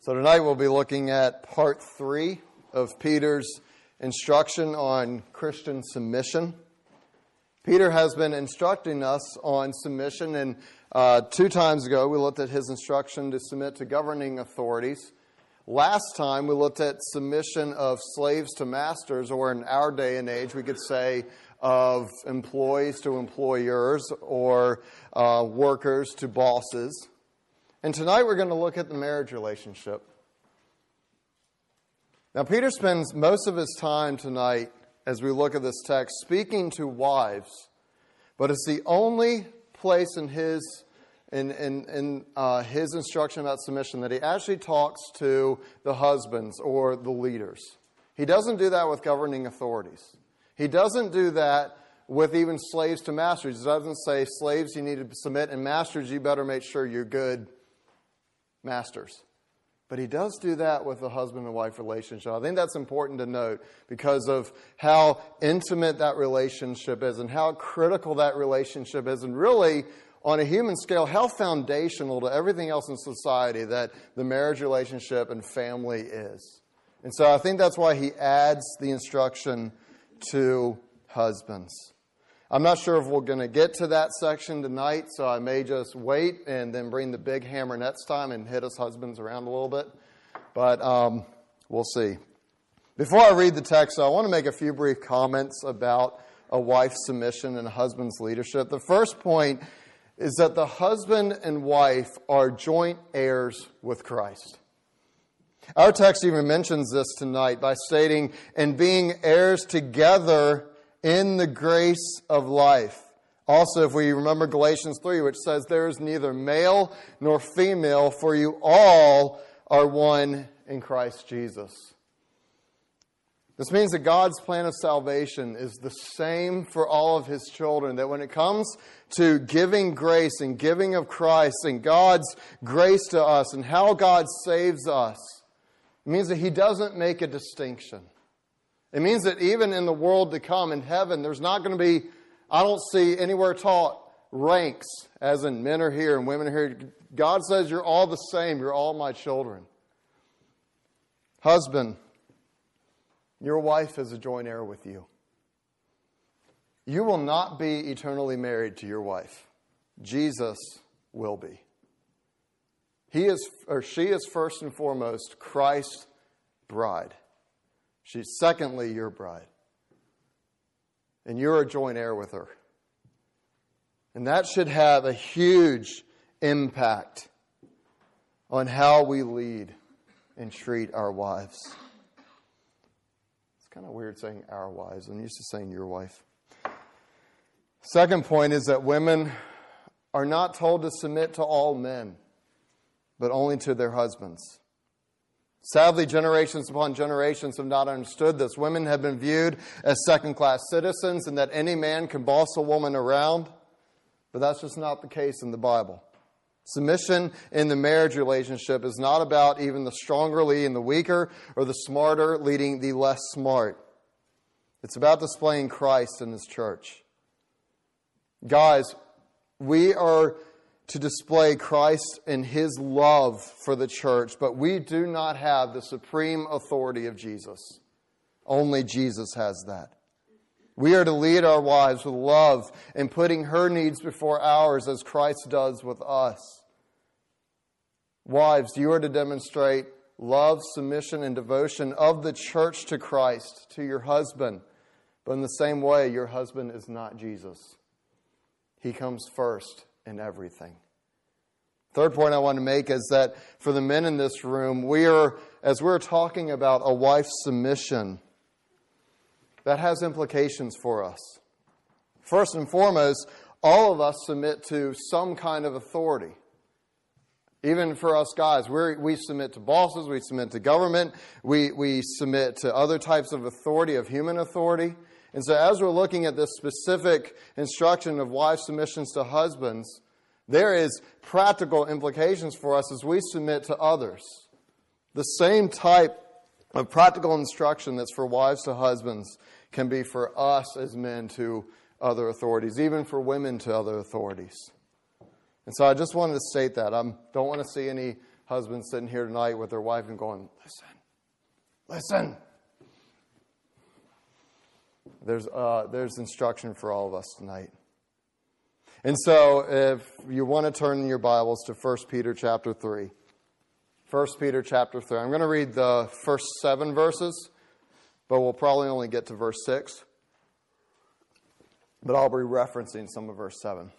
So tonight we'll be looking at part 3 of Peter's instruction on Christian submission. Peter has been instructing us on submission, and 2 times ago we looked at his instruction to submit to governing authorities. Last time we looked at submission of slaves to masters, or in our day and age we could say of employees to employers, or workers to bosses. And tonight we're going to look at the marriage relationship. Now, Peter spends most of his time tonight, as we look at this text, speaking to wives, but it's the only place in his instruction about submission that he actually talks to the husbands or the leaders. He doesn't do that with governing authorities. He doesn't do that with even slaves to masters. He doesn't say, slaves, you need to submit, and masters, you better make sure you're good masters. But he does do that with the husband and wife relationship. I think that's important to note because of how intimate that relationship is and how critical that relationship is, and really, on a human scale, how foundational to everything else in society that the marriage relationship and family is. And so I think that's why he adds the instruction to husbands. I'm not sure if we're going to get to that section tonight, so I may just wait and then bring the big hammer next time and hit us husbands around a little bit. But we'll see. Before I read the text, I want to make a few brief comments about a wife's submission and a husband's leadership. The first point is that the husband and wife are joint heirs with Christ. Our text even mentions this tonight by stating, and being heirs together in the grace of life. Also, if we remember Galatians 3, which says, there is neither male nor female, for you all are one in Christ Jesus. This means that God's plan of salvation is the same for all of His children. That when it comes to giving grace and giving of Christ and God's grace to us and how God saves us, it means that He doesn't make a distinction. It means that even in the world to come, in heaven, there's not going to be, I don't see anywhere taught ranks, as in men are here and women are here. God says you're all the same. You're all my children. Husband, your wife is a joint heir with you. You will not be eternally married to your wife. Jesus will be. He is, or she is first and foremost Christ's bride. She's secondly your bride. And you're a joint heir with her. And that should have a huge impact on how we lead and treat our wives. It's kind of weird saying our wives. I'm used to saying your wife. Second point is that women are not told to submit to all men, but only to their husbands. Sadly, generations upon generations have not understood this. Women have been viewed as second-class citizens and that any man can boss a woman around. But that's just not the case in the Bible. Submission in the marriage relationship is not about even the stronger leading the weaker or the smarter leading the less smart. It's about displaying Christ in His church. Guys, we are to display Christ and His love for the church, but we do not have the supreme authority of Jesus. Only Jesus has that. We are to lead our wives with love and putting her needs before ours as Christ does with us. Wives, you are to demonstrate love, submission, and devotion of the church to Christ, to your husband. But in the same way, your husband is not Jesus. He comes first in everything. Third point I want to make is that for the men in this room, as we're talking about a wife's submission, that has implications for us. First and foremost, all of us submit to some kind of authority. Even for us guys, we submit to bosses, we submit to government, we submit to other types of authority, of human authority. And so as we're looking at this specific instruction of wife submissions to husbands, there is practical implications for us as we submit to others. The same type of practical instruction that's for wives to husbands can be for us as men to other authorities, even for women to other authorities. And so I just wanted to state that. I don't want to see any husbands sitting here tonight with their wife and going, listen. There's instruction for all of us tonight. And so if you want to turn in your Bibles to 1 Peter chapter 3. 1 Peter chapter 3. I'm going to read the first 7 verses, but we'll probably only get to verse 6. But I'll be referencing some of verse 7.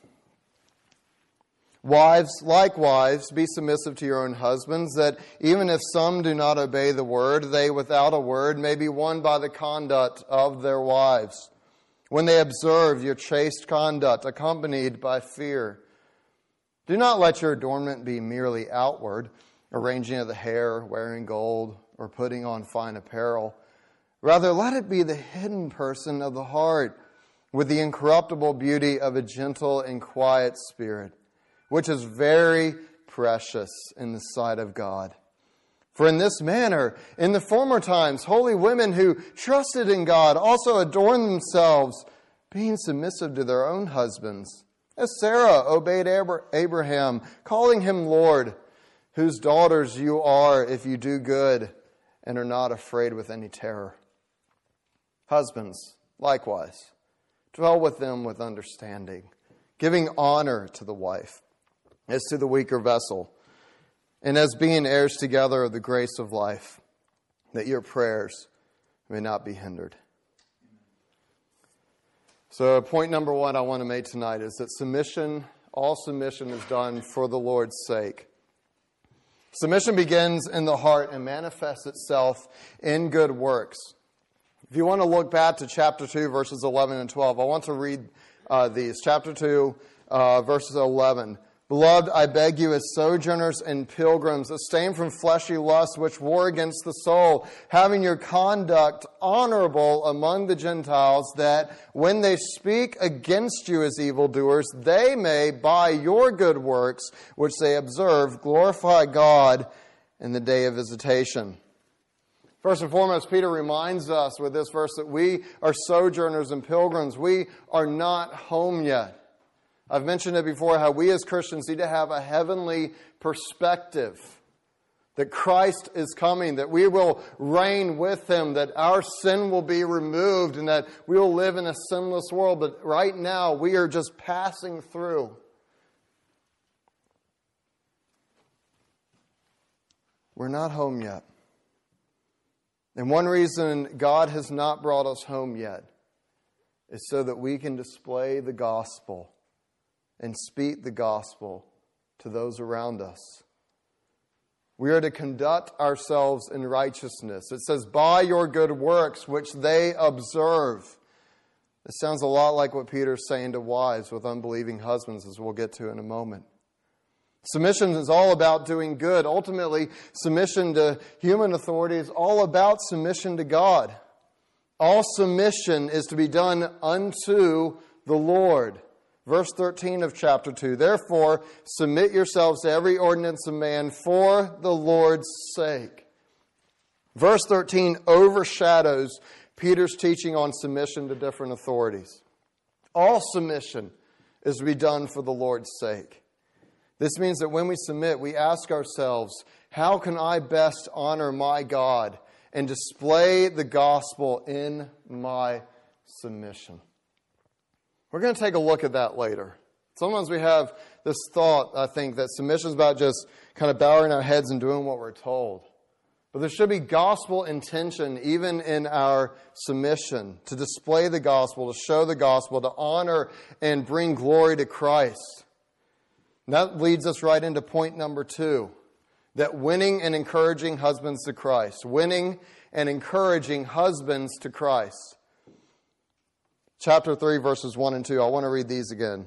Wives, likewise, be submissive to your own husbands, that even if some do not obey the word, they without a word may be won by the conduct of their wives, when they observe your chaste conduct, accompanied by fear. Do not let your adornment be merely outward, arranging of the hair, wearing gold, or putting on fine apparel. Rather, let it be the hidden person of the heart, with the incorruptible beauty of a gentle and quiet spirit, which is very precious in the sight of God. For in this manner, in the former times, holy women who trusted in God also adorned themselves, being submissive to their own husbands, as Sarah obeyed Abraham, calling him Lord, whose daughters you are if you do good and are not afraid with any terror. Husbands, likewise, dwell with them with understanding, giving honor to the wife as to the weaker vessel, and as being heirs together of the grace of life, that your prayers may not be hindered. So point number 1 I want to make tonight is that all submission is done for the Lord's sake. Submission begins in the heart and manifests itself in good works. If you want to look back to chapter 2, verses 11 and 12, I want to read these. Chapter 2, verses 11. Beloved, I beg you as sojourners and pilgrims, abstain from fleshly lusts which war against the soul, having your conduct honorable among the Gentiles, that when they speak against you as evildoers, they may, by your good works, which they observe, glorify God in the day of visitation. First and foremost, Peter reminds us with this verse that we are sojourners and pilgrims. We are not home yet. I've mentioned it before, how we as Christians need to have a heavenly perspective. That Christ is coming, that we will reign with Him, that our sin will be removed, and that we will live in a sinless world. But right now, we are just passing through. We're not home yet. And one reason God has not brought us home yet is so that we can display the gospel and speak the gospel to those around us. We are to conduct ourselves in righteousness. It says, by your good works, which they observe. It sounds a lot like what Peter's saying to wives with unbelieving husbands, as we'll get to in a moment. Submission is all about doing good. Ultimately, submission to human authority is all about submission to God. All submission is to be done unto the Lord. Verse 13 of chapter 2, therefore, submit yourselves to every ordinance of man for the Lord's sake. Verse 13 overshadows Peter's teaching on submission to different authorities. All submission is to be done for the Lord's sake. This means that when we submit, we ask ourselves, how can I best honor my God and display the gospel in my submission? We're going to take a look at that later. Sometimes we have this thought, I think, that submission is about just kind of bowing our heads and doing what we're told. But there should be gospel intention even in our submission, to display the gospel, to show the gospel, to honor and bring glory to Christ. And that leads us right into point number 2, that winning and encouraging husbands to Christ. Winning and encouraging husbands to Christ. Chapter 3, verses 1 and 2. I want to read these again.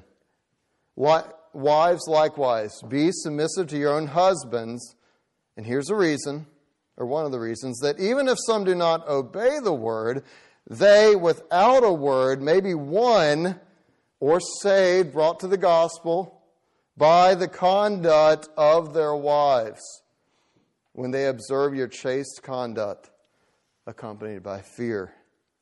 Wives, likewise, be submissive to your own husbands. And here's the reason, or one of the reasons, that even if some do not obey the word, they, without a word, may be won or saved, brought to the gospel, by the conduct of their wives, when they observe your chaste conduct, accompanied by fear.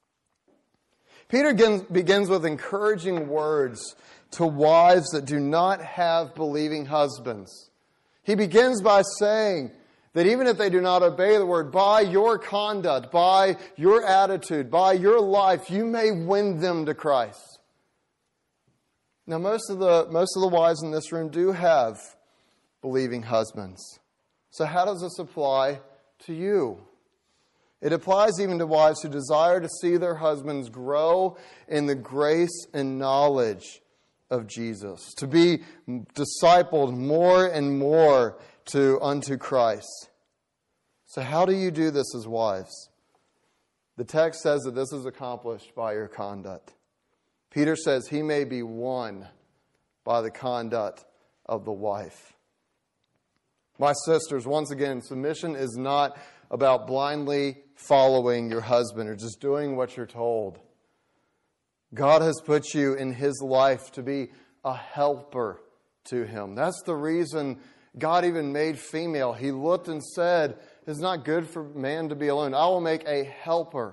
Peter begins with encouraging words to wives that do not have believing husbands. He begins by saying that even if they do not obey the word, by your conduct, by your attitude, by your life, you may win them to Christ. Now, most of the wives in this room do have believing husbands. So how does this apply to you? It applies even to wives who desire to see their husbands grow in the grace and knowledge of Jesus, to be discipled more and more unto Christ. So how do you do this as wives? The text says that this is accomplished by your conduct. Peter says he may be won by the conduct of the wife. My sisters, once again, submission is not about blindly following your husband or just doing what you're told. God has put you in His life to be a helper to Him. That's the reason God even made female. He looked and said, "It's not good for man to be alone. I will make a helper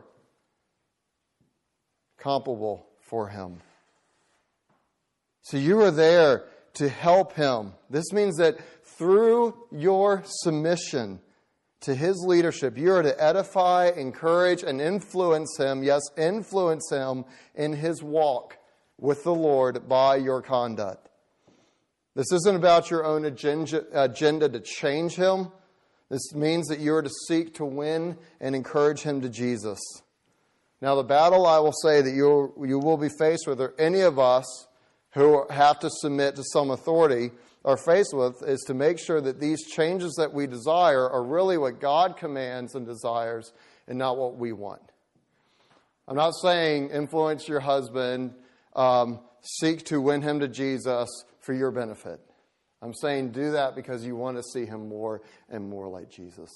comparable for him." So you are there to help him. This means that through your submission to his leadership, you are to edify, encourage, and influence him. Yes, influence him in his walk with the Lord by your conduct. This isn't about your own agenda to change him. This means that you are to seek to win and encourage him to Jesus. Now, the battle, I will say, that you will be faced with, or any of us who have to submit to some authority are faced with, is to make sure that these changes that we desire are really what God commands and desires and not what we want. I'm not saying influence your husband, seek to win him to Jesus for your benefit. I'm saying do that because you want to see him more and more like Jesus.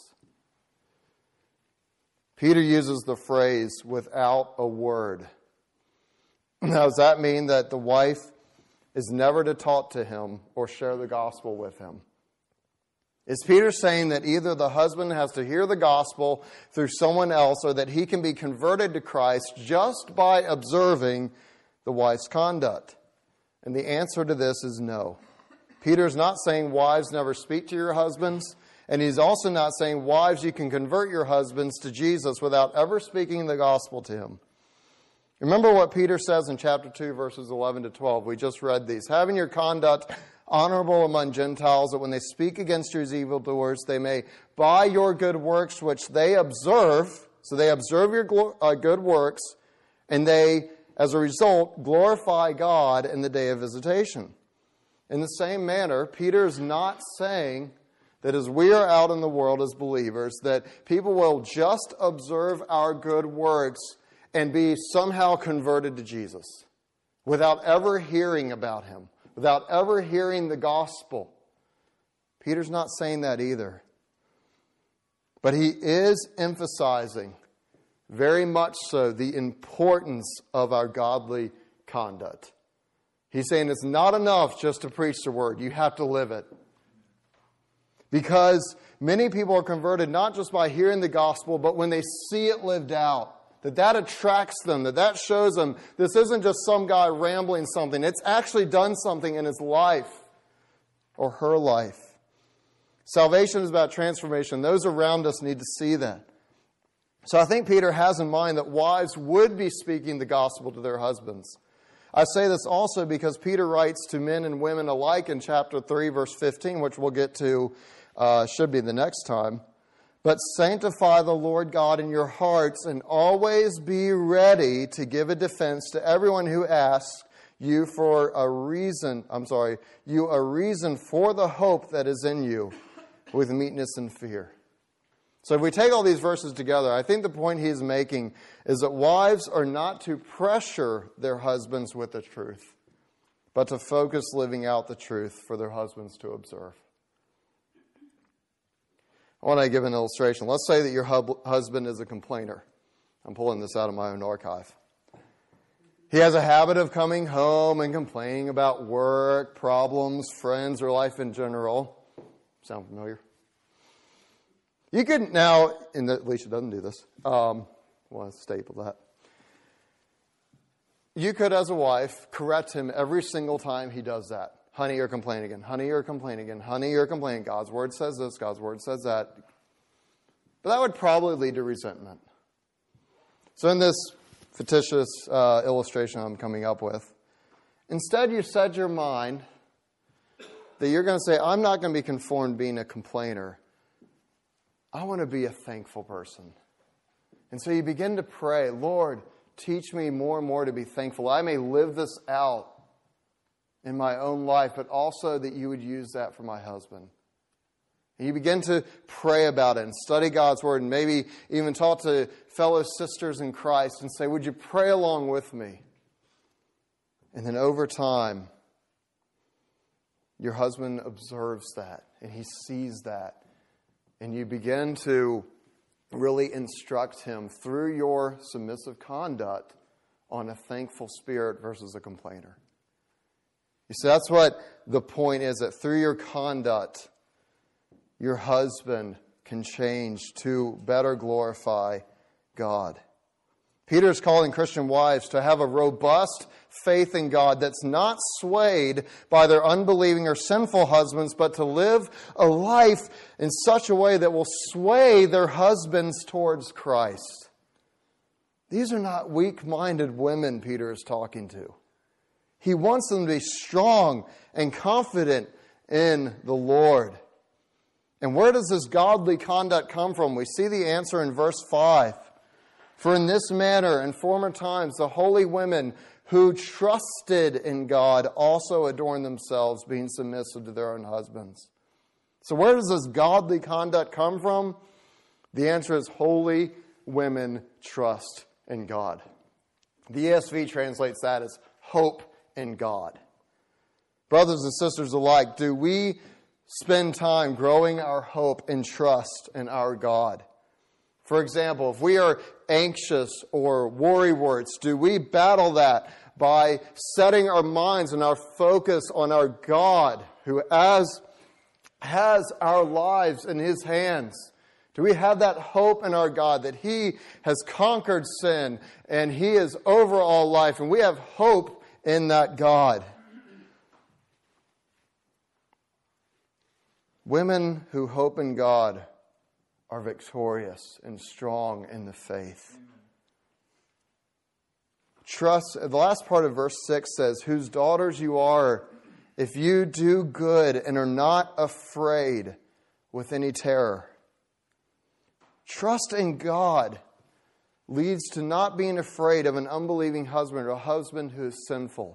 Peter uses the phrase, without a word. Now, does that mean that the wife is never to talk to him or share the gospel with him? Is Peter saying that either the husband has to hear the gospel through someone else or that he can be converted to Christ just by observing the wife's conduct? And the answer to this is no. Peter's not saying wives never speak to your husbands, and he's also not saying wives you can convert your husbands to Jesus without ever speaking the gospel to him. Remember what Peter says in chapter 2, verses 11 to 12. We just read these. Having your conduct honorable among Gentiles, that when they speak against you as evildoers, they may, by your good works which they observe, so they observe your good works, and they, as a result, glorify God in the day of visitation. In the same manner, Peter is not saying that as we are out in the world as believers, that people will just observe our good works and be somehow converted to Jesus without ever hearing about him, without ever hearing the gospel. Peter's not saying that either. But he is emphasizing very much so the importance of our godly conduct. He's saying it's not enough just to preach the word. You have to live it. Because many people are converted not just by hearing the gospel, but when they see it lived out. That attracts them, that shows them this isn't just some guy rambling something. It's actually done something in his life or her life. Salvation is about transformation. Those around us need to see that. So I think Peter has in mind that wives would be speaking the gospel to their husbands. I say this also because Peter writes to men and women alike in chapter 3, verse 15, which we'll get to, should be the next time. But sanctify the Lord God in your hearts, and always be ready to give a defense to everyone who asks you a reason for the hope that is in you, with meekness and fear. So if we take all these verses together, I think the point he's making is that wives are not to pressure their husbands with the truth, but to focus living out the truth for their husbands to observe. I want to give an illustration. Let's say that your husband is a complainer. I'm pulling this out of my own archive. He has a habit of coming home and complaining about work, problems, friends, or life in general. Sound familiar? You could now, and Alicia doesn't do this, I want to staple that. You could, as a wife, correct him every single time he does that. honey, you're complaining again. Honey, you're complaining again. Honey, you're complaining. God's word says this. God's word says that. But that would probably lead to resentment. So in this fictitious illustration I'm coming up with, instead you set your mind that you're going to say, I'm not going to be conformed being a complainer. I want to be a thankful person. And so you begin to pray, Lord, teach me more and more to be thankful. I may live this out in my own life, but also that you would use that for my husband. And you begin to pray about it and study God's word and maybe even talk to fellow sisters in Christ and say, would you pray along with me? And then over time, your husband observes that and he sees that. And you begin to really instruct him through your submissive conduct on a thankful spirit versus a complainer. You see, that's what the point is, that through your conduct, your husband can change to better glorify God. Peter's calling Christian wives to have a robust faith in God that's not swayed by their unbelieving or sinful husbands, but to live a life in such a way that will sway their husbands towards Christ. These are not weak-minded women Peter is talking to. He wants them to be strong and confident in the Lord. And where does this godly conduct come from? We see the answer in verse 5. For in this manner, in former times, the holy women who trusted in God also adorned themselves, being submissive to their own husbands. So where does this godly conduct come from? The answer is holy women trust in God. The ESV translates that as hope in God. Brothers and sisters alike, do we spend time growing our hope and trust in our God? For example, if we are anxious or worrywart, do we battle that by setting our minds and our focus on our God who has our lives in His hands? Do we have that hope in our God that He has conquered sin and He is over all life, and we have hope in that God? Women who hope in God are victorious and strong in the faith. Trust, the last part of verse 6 says, whose daughters you are, if you do good and are not afraid with any terror. Trust in God leads to not being afraid of an unbelieving husband or a husband who is sinful.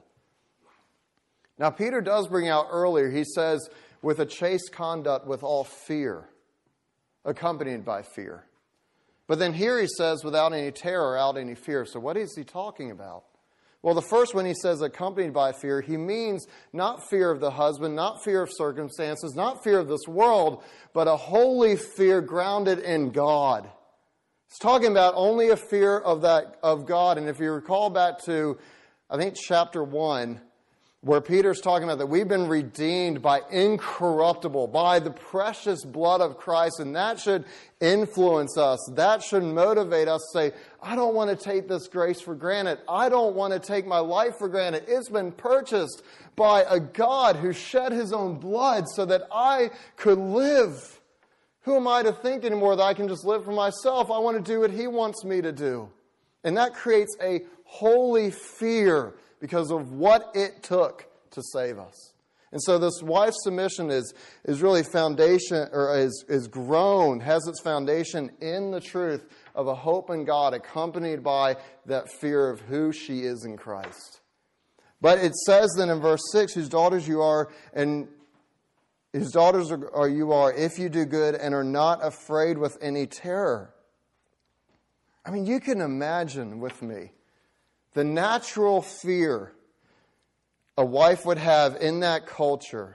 Now, Peter does bring out earlier, he says, with a chaste conduct with all fear, accompanied by fear. But then here he says, without any terror, without any fear. So what is he talking about? Well, the first one he says accompanied by fear, he means not fear of the husband, not fear of circumstances, not fear of this world, but a holy fear grounded in God. It's talking about only a fear of God. And if you recall back to, I think, chapter 1, where Peter's talking about that we've been redeemed by incorruptible, by the precious blood of Christ, and that should influence us. That should motivate us to say, I don't want to take this grace for granted. I don't want to take my life for granted. It's been purchased by a God who shed His own blood so that I could live. Who am I to think anymore that I can just live for myself? I want to do what He wants me to do. And that creates a holy fear because of what it took to save us. And so this wife's submission is really foundation, or is grown, has its foundation in the truth of a hope in God accompanied by that fear of who she is in Christ. But it says then in verse 6, whose daughters you are, and whose daughters are you are, if you do good and are not afraid with any terror. I mean, you can imagine with me the natural fear a wife would have in that culture.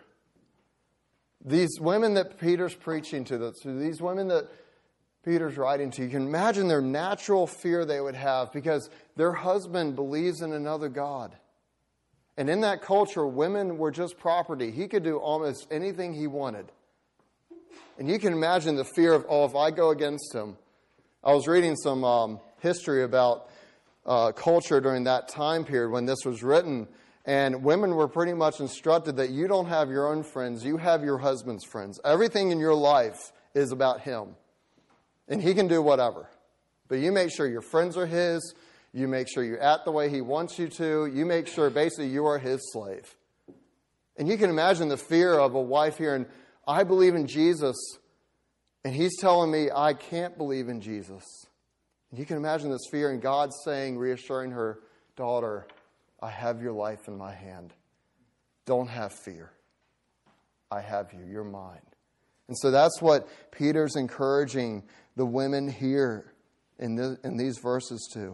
These women that Peter's preaching to, these women that Peter's writing to, you can imagine their natural fear they would have because their husband believes in another God. And in that culture, women were just property. He could do almost anything he wanted. And you can imagine the fear of, if I go against him. I was reading some history about culture during that time period when this was written, And women were pretty much instructed that you don't have your own friends, you have your husband's friends. Everything in your life is about him. And he can do whatever. But you make sure your friends are his. You make sure you act the way he wants you to. You make sure basically you are his slave. And you can imagine the fear of a wife hearing, I believe in Jesus, and he's telling me I can't believe in Jesus. And you can imagine this fear and God saying, reassuring her, daughter, I have your life in my hand. Don't have fear. I have you. You're mine. And so that's what Peter's encouraging the women here in these verses too.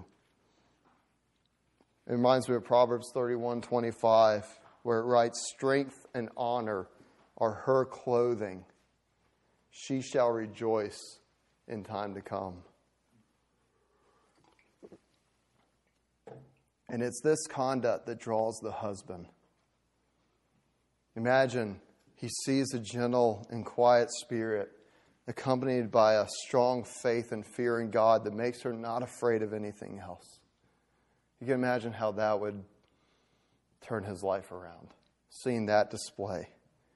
It reminds me of Proverbs 31:25, where it writes, strength and honor are her clothing. She shall rejoice in time to come. And it's this conduct that draws the husband. Imagine he sees a gentle and quiet spirit accompanied by a strong faith and fear in God that makes her not afraid of anything else. You can imagine how that would turn his life around, seeing that display.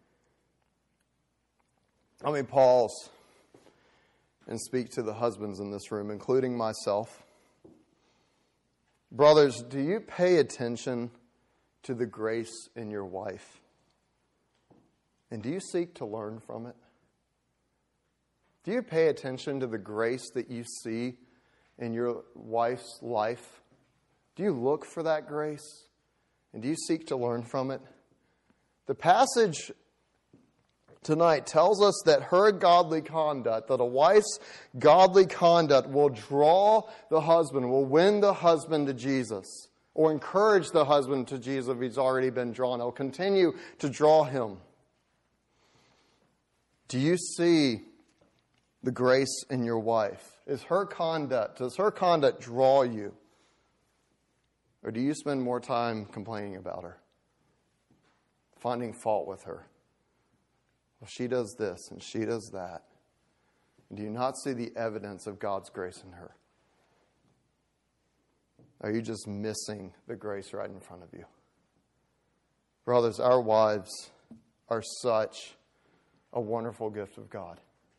Let me pause and speak to the husbands in this room, including myself. Brothers, do you pay attention to the grace in your wife? And do you seek to learn from it? Do you pay attention to the grace that you see in your wife's life? Do you look for that grace? And do you seek to learn from it? The passage tonight tells us that her godly conduct, that a wife's godly conduct will draw the husband, will win the husband to Jesus, or encourage the husband to Jesus if he's already been drawn. It will continue to draw him. Do you see the grace in your wife? Does her conduct draw you? Or do you spend more time complaining about her? Finding fault with her? Well, she does this and she does that. And do you not see the evidence of God's grace in her? Are you just missing the grace right in front of you? Brothers, our wives are such a wonderful gift of God.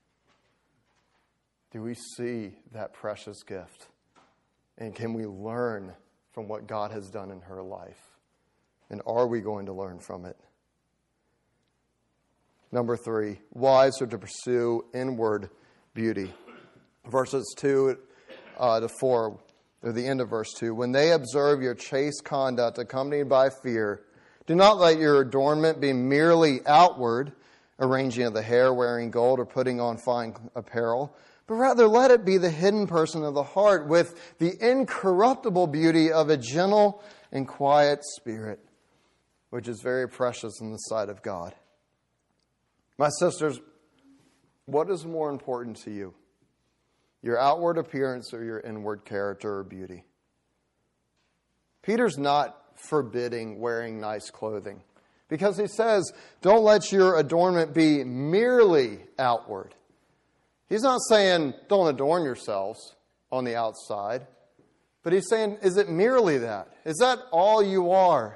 Do we see that precious gift? And can we learn from what God has done in her life? And are we going to learn from it? Number 3, wives are to pursue inward beauty. Verses 2 to 4, or the end of verse 2. When they observe your chaste conduct accompanied by fear, do not let your adornment be merely outward, arranging of the hair, wearing gold, or putting on fine apparel, but rather let it be the hidden person of the heart with the incorruptible beauty of a gentle and quiet spirit, which is very precious in the sight of God. My sisters, what is more important to you? Your outward appearance or your inward character or beauty? Peter's not forbidding wearing nice clothing, because he says, don't let your adornment be merely outward. He's not saying don't adorn yourselves on the outside, but he's saying, is it merely that? Is that all you are?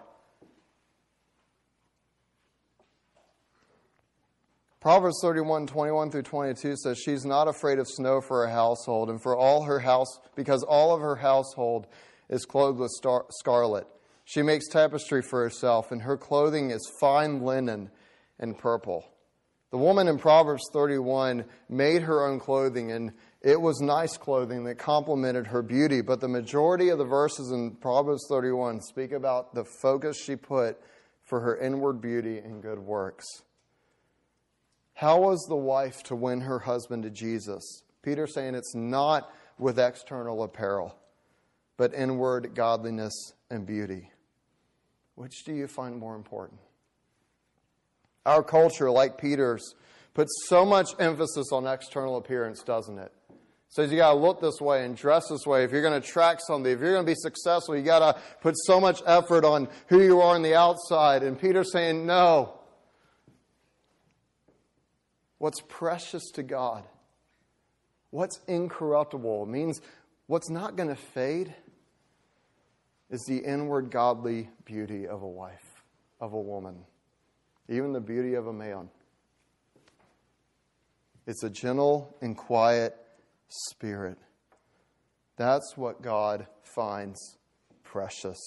Proverbs 31:21 through 22 says, she's not afraid of snow for her household, and for all her house, because all of her household is clothed with scarlet. She makes tapestry for herself, and her clothing is fine linen and purple. The woman in Proverbs 31 made her own clothing, and it was nice clothing that complemented her beauty. But the majority of the verses in Proverbs 31 speak about the focus she put for her inward beauty and good works. How was the wife to win her husband to Jesus? Peter's saying it's not with external apparel, but inward godliness and beauty. Which do you find more important? Our culture, like Peter's, puts so much emphasis on external appearance, doesn't it? Says you got to look this way and dress this way. If you're going to attract somebody, if you're going to be successful, you got to put so much effort on who you are on the outside. And Peter's saying, no. What's precious to God, what's incorruptible, means what's not going to fade, is the inward godly beauty of a wife, of a woman, even the beauty of a man. It's a gentle and quiet spirit. That's what God finds precious.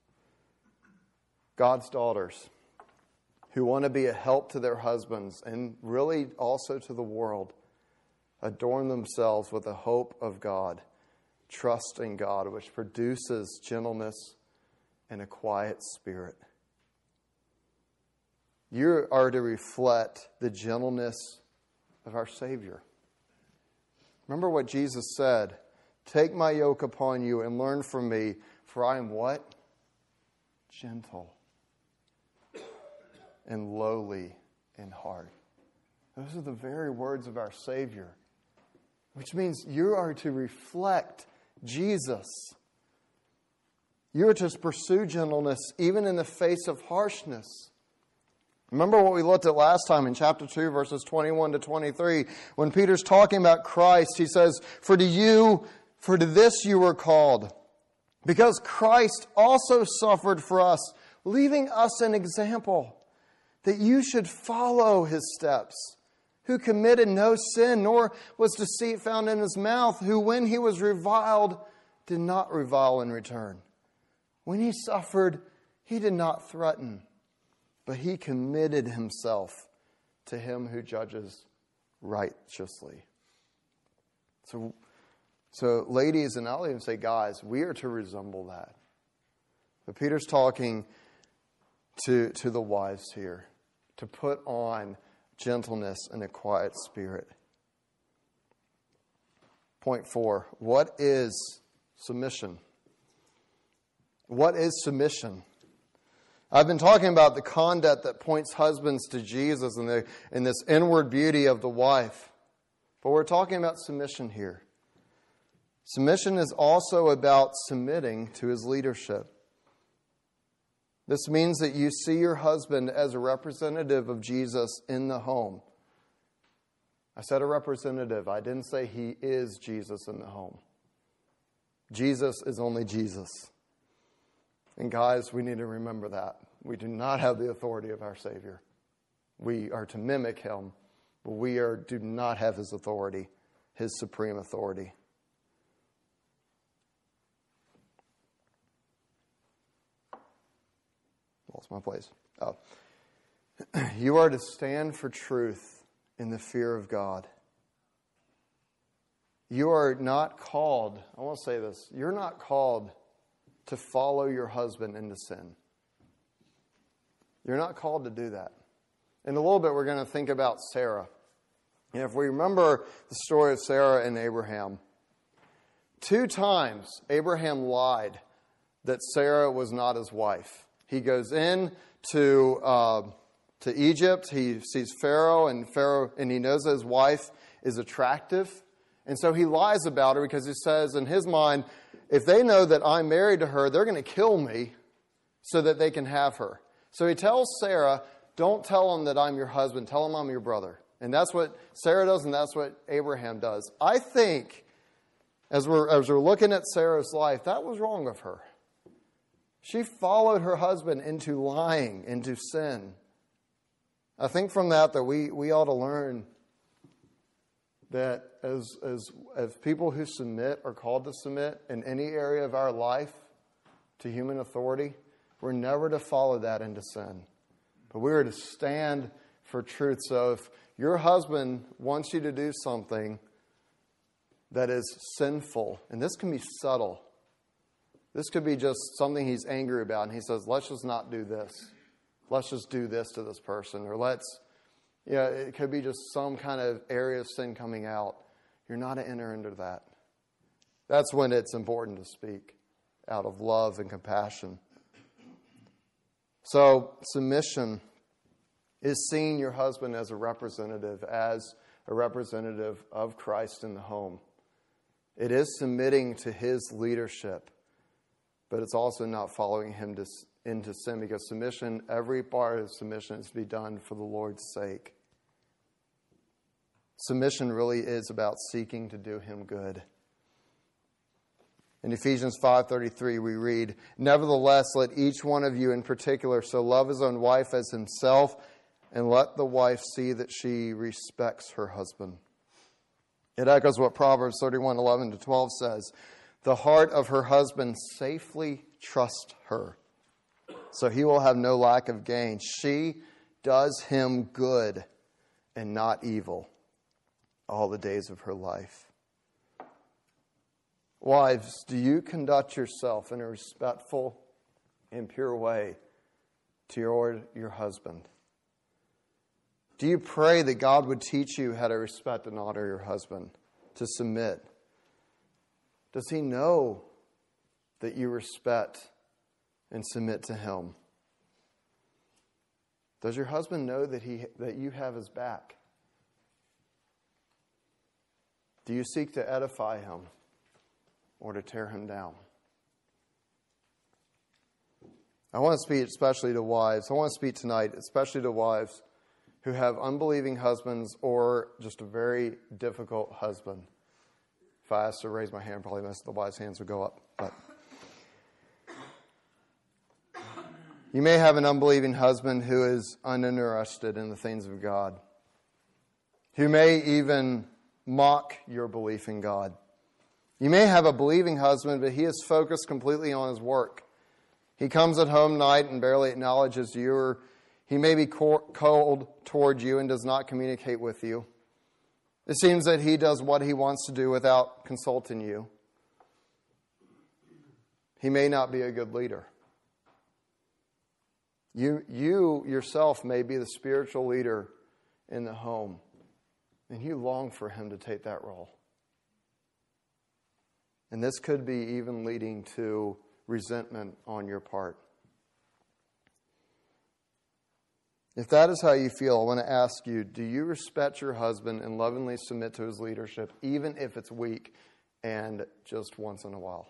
God's daughters who want to be a help to their husbands and really also to the world adorn themselves with the hope of God, trust in God, which produces gentleness and a quiet spirit. You are to reflect the gentleness of our Savior. Remember what Jesus said, "Take my yoke upon you and learn from me, for I am" what? Gentle and lowly in heart. Those are the very words of our Savior, which means you are to reflect Jesus. You are to pursue gentleness even in the face of harshness. Remember what we looked at last time in chapter 2, verses 21 to 23. When Peter's talking about Christ, he says, For to this you were called, because Christ also suffered for us, leaving us an example, that you should follow his steps, who committed no sin, nor was deceit found in his mouth, who when he was reviled, did not revile in return. When he suffered, he did not threaten, but he committed himself to him who judges righteously. So ladies, and I'll even say guys, we are to resemble that. But Peter's talking to the wives here, to put on gentleness and a quiet spirit. Point 4, what is submission? What is submission? I've been talking about the conduct that points husbands to Jesus and this inward beauty of the wife. But we're talking about submission here. Submission is also about submitting to his leadership. This means that you see your husband as a representative of Jesus in the home. I said a representative. I didn't say he is Jesus in the home. Jesus is only Jesus. And guys, we need to remember that. We do not have the authority of our Savior. We are to mimic him, but we do not have his authority, his supreme authority. Lost my place. Oh. You are to stand for truth in the fear of God. You are not called, I want to say this, you're not called to follow your husband into sin. You're not called to do that. In a little bit, we're going to think about Sarah. And if we remember the story of Sarah and Abraham, 2 times Abraham lied that Sarah was not his wife. He goes in to Egypt. He sees Pharaoh, and he knows that his wife is attractive. And so he lies about her because he says in his mind, if they know that I'm married to her, they're going to kill me so that they can have her. So he tells Sarah, don't tell them that I'm your husband. Tell them I'm your brother. And that's what Sarah does, and that's what Abraham does. I think, as we're looking at Sarah's life, that was wrong of her. She followed her husband into lying, into sin. I think from that we ought to learn that as people who submit are called to submit in any area of our life to human authority, we're never to follow that into sin. But we are to stand for truth. So if your husband wants you to do something that is sinful, and this can be subtle. This could be just something he's angry about, and he says, let's just not do this. Let's just do this to this person. Or it could be just some kind of area of sin coming out. You're not to enter into that. That's when it's important to speak out of love and compassion. So submission is seeing your husband as a representative of Christ in the home. It is submitting to his leadership, but it's also not following him into sin, because submission, every part of submission is to be done for the Lord's sake. Submission really is about seeking to do him good. In Ephesians 5:33 we read, "Nevertheless, let each one of you in particular so love his own wife as himself, and let the wife see that she respects her husband." It echoes what Proverbs 31:11-12 says, "The heart of her husband safely trusts her, so he will have no lack of gain. She does him good and not evil all the days of her life." Wives, do you conduct yourself in a respectful and pure way to your husband? Do you pray that God would teach you how to respect and honor your husband, to submit? Does he know that you respect and submit to him? Does your husband know that you have his back? Do you seek to edify him or to tear him down? I want to speak especially to wives. I want to speak tonight especially to wives who have unbelieving husbands or just a very difficult husband. If I asked to raise my hand, probably most of the wives' hands would go up. But you may have an unbelieving husband who is uninterested in the things of God, who may even mock your belief in God. You may have a believing husband, but he is focused completely on his work. He comes at home night and barely acknowledges you, or he may be cold toward you and does not communicate with you. It seems that he does what he wants to do without consulting you. He may not be a good leader. You yourself may be the spiritual leader in the home, and you long for him to take that role. And this could be even leading to resentment on your part. If that is how you feel, I want to ask you, do you respect your husband and lovingly submit to his leadership, even if it's weak and just once in a while?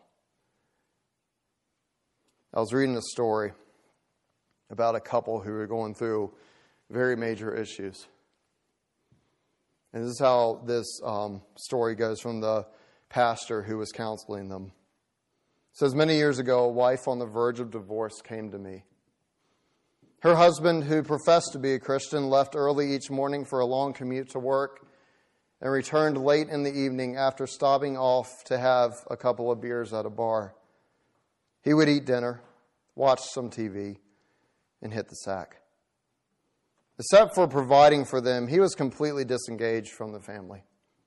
I was reading a story about a couple who were going through very major issues. And this is how this story goes from the pastor who was counseling them. It says, "Many years ago, a wife on the verge of divorce came to me. Her husband, who professed to be a Christian, left early each morning for a long commute to work and returned late in the evening after stopping off to have a couple of beers at a bar. He would eat dinner, watch some TV, and hit the sack. Except for providing for them, he was completely disengaged from the family.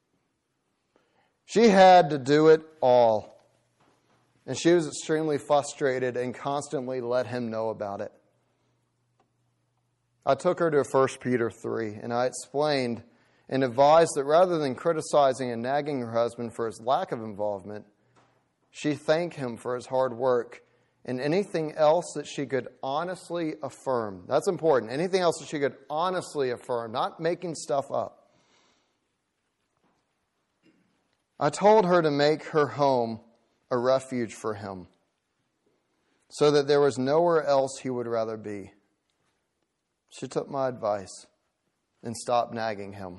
She had to do it all, and she was extremely frustrated and constantly let him know about it. I took her to 1 Peter 3, and I explained and advised that rather than criticizing and nagging her husband for his lack of involvement, she thank him for his hard work and anything else that she could honestly affirm. That's important. Anything else that she could honestly affirm, not making stuff up. I told her to make her home a refuge for him so that there was nowhere else he would rather be. She took my advice and stopped nagging him.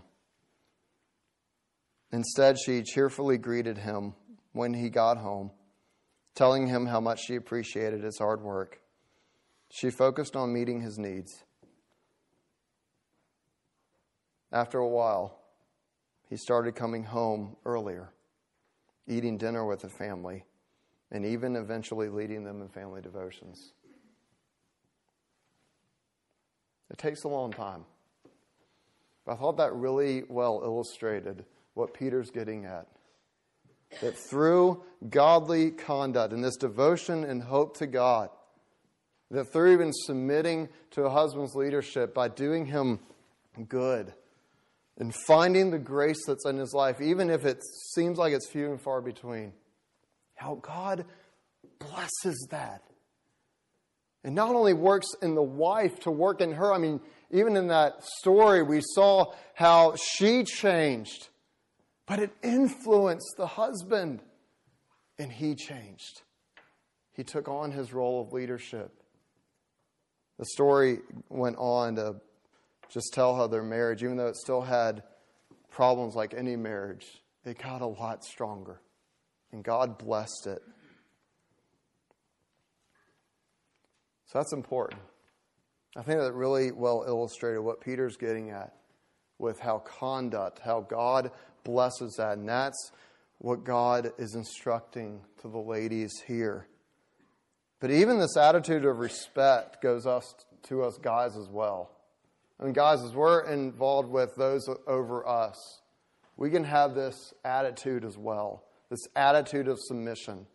Instead, she cheerfully greeted him when he got home, telling him how much she appreciated his hard work. She focused on meeting his needs. After a while, he started coming home earlier, eating dinner with the family, and even eventually leading them in family devotions. It takes a long time. But I thought that really well illustrated what Peter's getting at. That through godly conduct and this devotion and hope to God, that through even submitting to a husband's leadership by doing him good and finding the grace that's in his life, even if it seems like it's few and far between, how God blesses that. And not only works in the wife to work in her. I mean, even in that story, we saw how she changed. But it influenced the husband. And he changed. He took on his role of leadership. The story went on to just tell how their marriage, even though it still had problems like any marriage, it got a lot stronger and God blessed it. So that's important. I think that really well illustrated what Peter's getting at with how God blesses that. And that's what God is instructing to the ladies here. But even this attitude of respect goes to us guys as well. I mean, guys, as we're involved with those over us, we can have this attitude as well, this attitude of submission.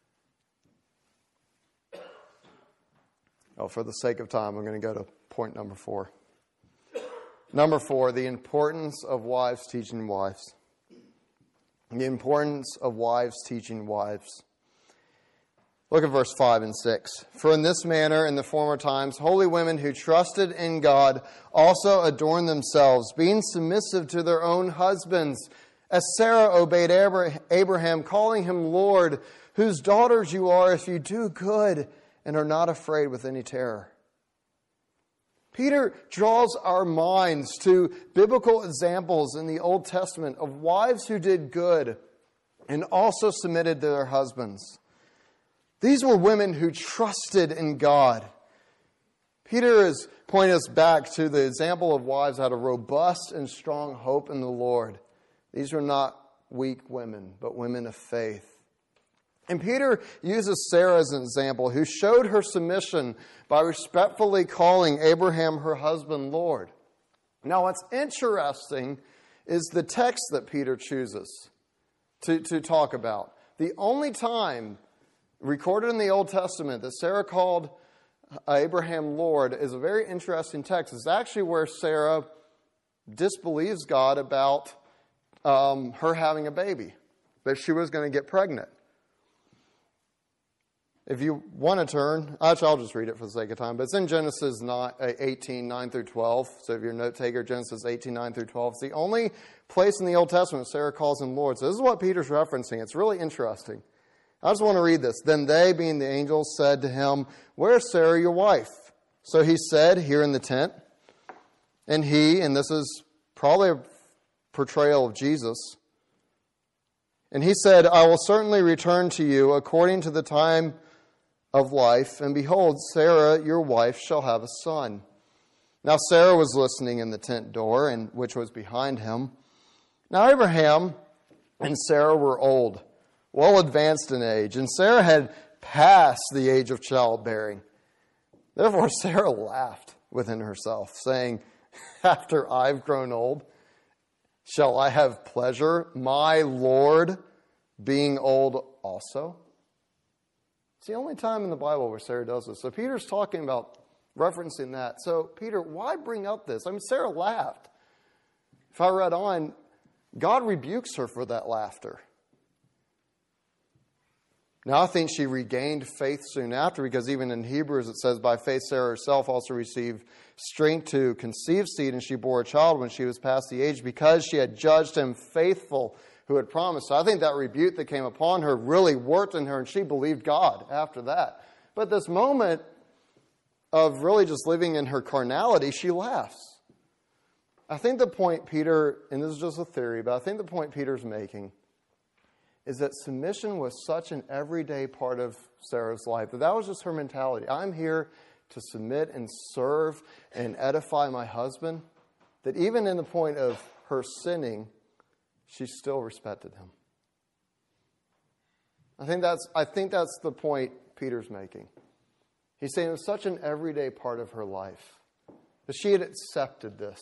Oh, for the sake of time, I'm going to go to point number 4. Number 4, the importance of wives teaching wives. The importance of wives teaching wives. Look at verse 5 and 6. For in this manner, in the former times, holy women who trusted in God also adorned themselves, being submissive to their own husbands, as Sarah obeyed Abraham, calling him Lord, whose daughters you are if you do good and are not afraid with any terror. Peter draws our minds to biblical examples in the Old Testament of wives who did good and also submitted to their husbands. These were women who trusted in God. Peter is pointing us back to the example of wives that had a robust and strong hope in the Lord. These were not weak women, but women of faith. And Peter uses Sarah as an example, who showed her submission by respectfully calling Abraham, her husband, Lord. Now, what's interesting is the text that Peter chooses to talk about. The only time recorded in the Old Testament that Sarah called Abraham Lord is a very interesting text. It's actually where Sarah disbelieves God about her having a baby, that she was going to get pregnant. If you want to turn, actually I'll just read it for the sake of time, but it's in Genesis 18, 9 through 12. So if you're a note taker, Genesis 18, 9 through 12. It's the only place in the Old Testament Sarah calls him Lord. So this is what Peter's referencing. It's really interesting. I just want to read this. Then they, being the angels, said to him, "Where is Sarah, your wife?" So he said, "Here in the tent." And he, and this is probably a portrayal of Jesus, and he said, "I will certainly return to you according to the time of life, and behold, Sarah, your wife, shall have a son." Now Sarah was listening in the tent door, and which was behind him. Now Abraham and Sarah were old, well advanced in age, and Sarah had passed the age of childbearing. Therefore Sarah laughed within herself, saying, "After I've grown old, shall I have pleasure, my Lord being old also?" It's the only time in the Bible where Sarah does this. So Peter's talking about referencing that. So Peter, why bring up this? I mean, Sarah laughed. If I read on, God rebukes her for that laughter. Now I think she regained faith soon after, because even in Hebrews it says, by faith Sarah herself also received strength to conceive seed, and she bore a child when she was past the age, because she had judged him faithful who had promised. So I think that rebuke that came upon her really worked in her, and she believed God after that. But this moment of really just living in her carnality, she laughs. I think the point Peter, and this is just a theory, but I think the point Peter's making is that submission was such an everyday part of Sarah's life, that was just her mentality. I'm here to submit and serve and edify my husband, that even in the point of her sinning, she still respected him. I think that's the point Peter's making. He's saying it was such an everyday part of her life that she had accepted this.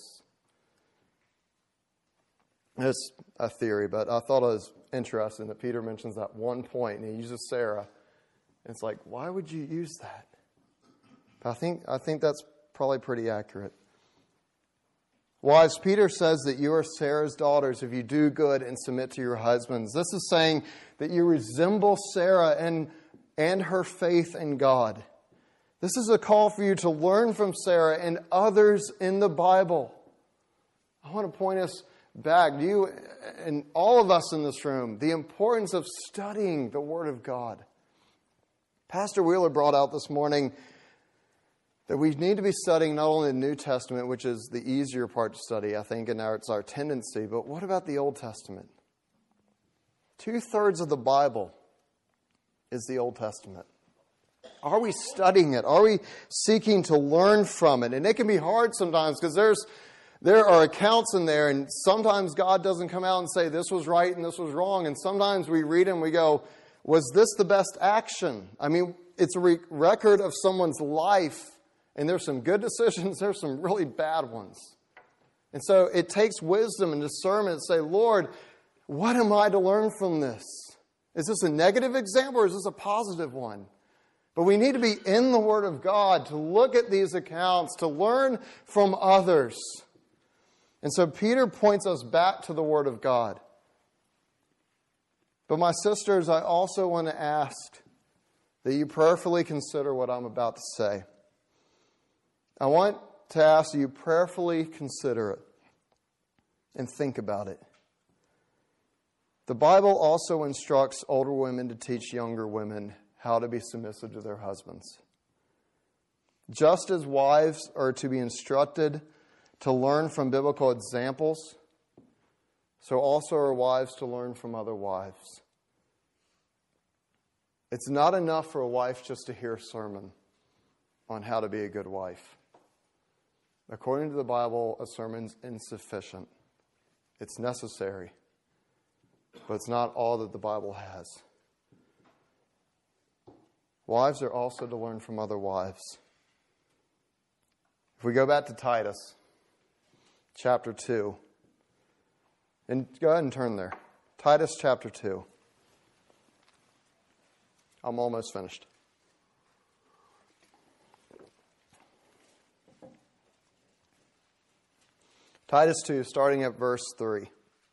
It's a theory, but I thought it was interesting that Peter mentions that one point, and he uses Sarah. And it's like, why would you use that? But I think that's probably pretty accurate. Wives, Peter says that you are Sarah's daughters if you do good and submit to your husbands. This is saying that you resemble Sarah and her faith in God. This is a call for you to learn from Sarah and others in the Bible. I want to point us back, you and all of us in this room, the importance of studying the Word of God. Pastor Wheeler brought out this morning that we need to be studying not only the New Testament, which is the easier part to study, I think, and it's our tendency, but what about the Old Testament? 2/3 of the Bible is the Old Testament. Are we studying it? Are we seeking to learn from it? And it can be hard sometimes because there are accounts in there, and sometimes God doesn't come out and say this was right and this was wrong. And sometimes we read it and we go, was this the best action? I mean, it's a record of someone's life, and there's some good decisions, there's some really bad ones. And so it takes wisdom and discernment to say, Lord, what am I to learn from this? Is this a negative example or is this a positive one? But we need to be in the Word of God to look at these accounts, to learn from others. And so Peter points us back to the Word of God. But my sisters, I also want to ask that you prayerfully consider what I'm about to say. I want to ask you prayerfully consider it and think about it. The Bible also instructs older women to teach younger women how to be submissive to their husbands. Just as wives are to be instructed to learn from biblical examples, so also are wives to learn from other wives. It's not enough for a wife just to hear a sermon on how to be a good wife. According to the Bible, a sermon's insufficient. It's necessary, but it's not all that the Bible has. Wives are also to learn from other wives. If we go back to Titus, chapter 2, and go ahead and turn there. Titus chapter 2. I'm almost finished. Titus 2, starting at verse 3.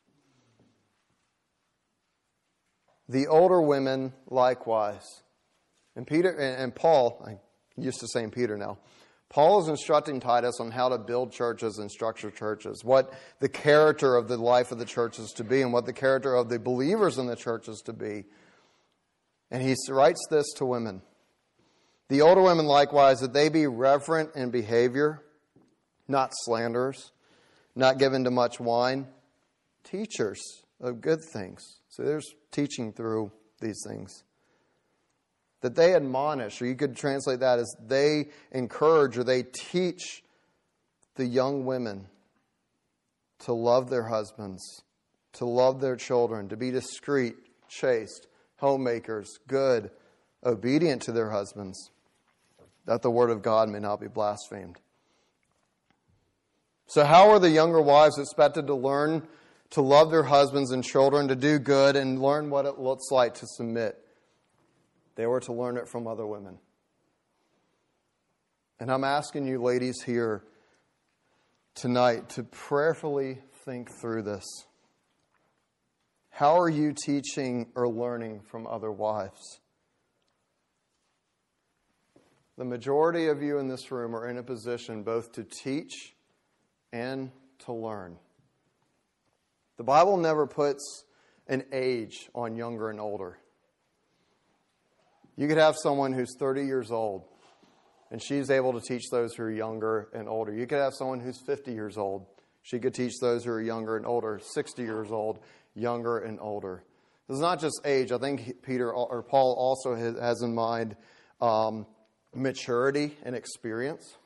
The older women likewise. And Peter and Paul, I'm used to saying Peter now. Paul is instructing Titus on how to build churches and structure churches, what the character of the life of the church is to be, and what the character of the believers in the church is to be. And he writes this to women. The older women likewise, that they be reverent in behavior, not slanderers, not given to much wine, teachers of good things. So there's teaching through these things. That they admonish, or you could translate that as they encourage or they teach the young women to love their husbands, to love their children, to be discreet, chaste, homemakers, good, obedient to their husbands, that the word of God may not be blasphemed. So how are the younger wives expected to learn to love their husbands and children, to do good, and learn what it looks like to submit? They were to learn it from other women. And I'm asking you ladies here tonight to prayerfully think through this. How are you teaching or learning from other wives? The majority of you in this room are in a position both to teach and to learn. The Bible never puts an age on younger and older. You could have someone who's 30 years old, and she's able to teach those who are younger and older. You could have someone who's 50 years old. She could teach those who are younger and older, 60 years old, younger and older. This is not just age. I think Paul also has in mind maturity and experience.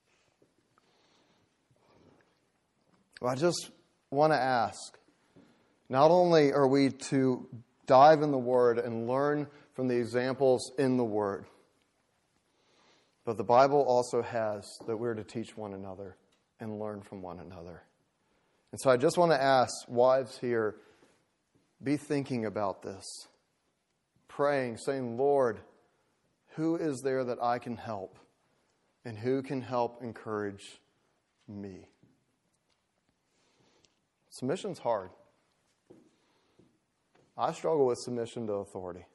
Well, I just want to ask, not only are we to dive in the Word and learn from the examples in the Word, but the Bible also has that we're to teach one another and learn from one another. And so I just want to ask wives here, be thinking about this, praying, saying, Lord, who is there that I can help? And who can help encourage me? Submission's hard. I struggle with submission to authority.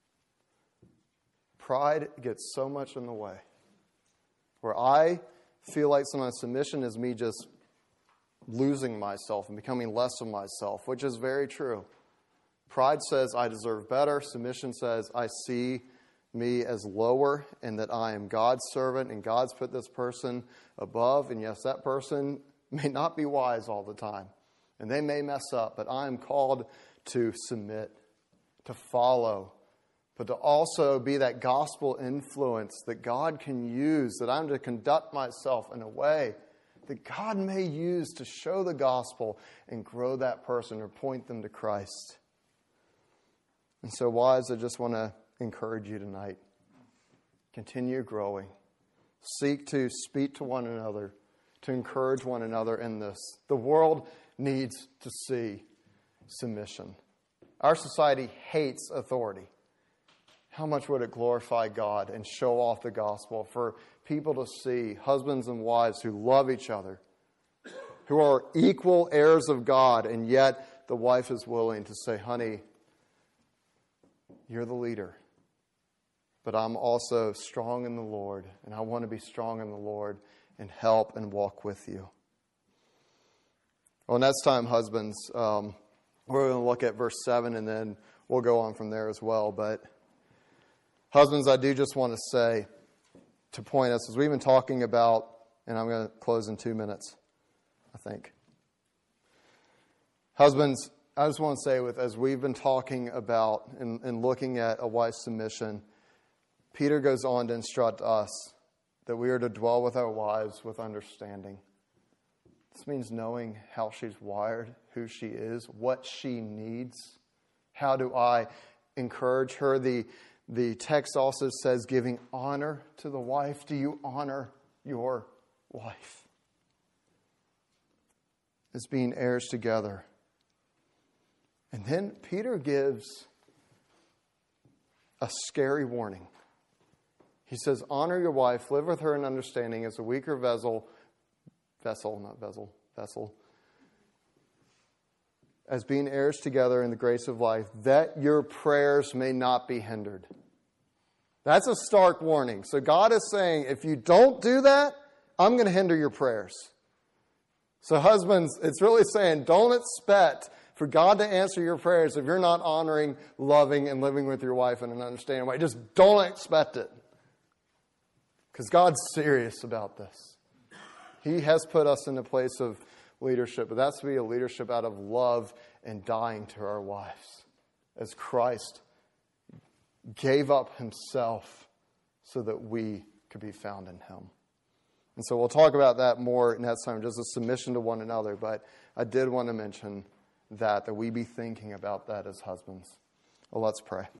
Pride gets so much in the way. Where I feel like sometimes submission is me just losing myself and becoming less of myself, which is very true. Pride says I deserve better. Submission says I see me as lower and that I am God's servant and God's put this person above. And yes, that person may not be wise all the time and they may mess up, but I am called to submit to follow, but to also be that gospel influence that God can use, that I'm to conduct myself in a way that God may use to show the gospel and grow that person or point them to Christ. And so, wives, I just want to encourage you tonight. Continue growing. Seek to speak to one another, to encourage one another in this. The world needs to see submission. Our society hates authority. How much would it glorify God and show off the gospel for people to see husbands and wives who love each other, who are equal heirs of God, and yet the wife is willing to say, honey, you're the leader, but I'm also strong in the Lord, and I want to be strong in the Lord and help and walk with you. Well, next time, husbands, we're going to look at verse 7, and then we'll go on from there as well. But husbands, I do just want to say, to point us, as we've been talking about, and I'm going to close in 2 minutes, I think. Husbands, I just want to say, as we've been talking about and looking at a wife's submission, Peter goes on to instruct us that we are to dwell with our wives with understanding. This means knowing how she's wired, who she is, what she needs. How do I encourage her? The text also says giving honor to the wife. Do you honor your wife? It's being heirs together. And then Peter gives a scary warning. He says, honor your wife, live with her in understanding as a weaker vessel, as being heirs together in the grace of life, that your prayers may not be hindered. That's a stark warning. So God is saying, if you don't do that, I'm going to hinder your prayers. So husbands, it's really saying, don't expect for God to answer your prayers if you're not honoring, loving, and living with your wife in an understanding way. Just don't expect it. Because God's serious about this. He has put us in a place of leadership, but that's to be a leadership out of love and dying to our wives. As Christ gave up himself so that we could be found in him. And so we'll talk about that more next time, just a submission to one another. But I did want to mention that we be thinking about that as husbands. Well, let's pray.